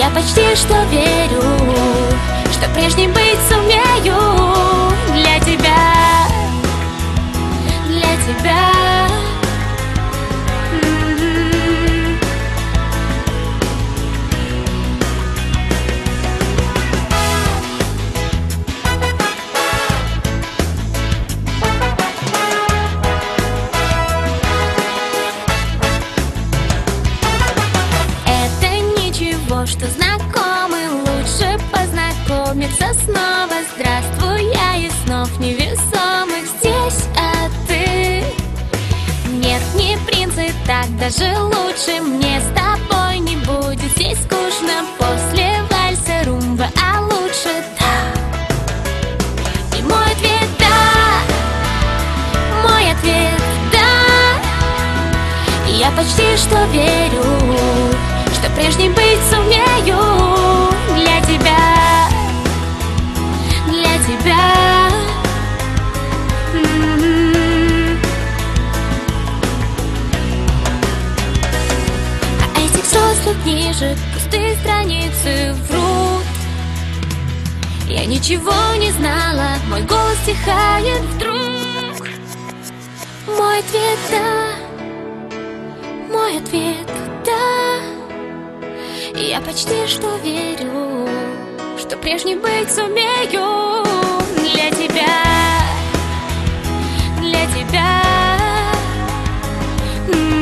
Я почти что верю, что прежним быть сумею. Для тебя, для тебя. Что знакомы, лучше познакомиться снова. Здравствуй, я из снов невесомых здесь, а ты? Нет, не принц, и так даже лучше. Мне с тобой не будет здесь скучно. После вальса румба, а лучше да. И мой ответ да, мой ответ да. Я почти что верю, что прежним быть сумею. Для тебя, для тебя. А этих взрослых книжек пустые страницы врут. Я ничего не знала, мой голос стихает вдруг. Мой ответ да, мой ответ да. Я почти что верю, что прежним быть сумею. Для тебя, для тебя.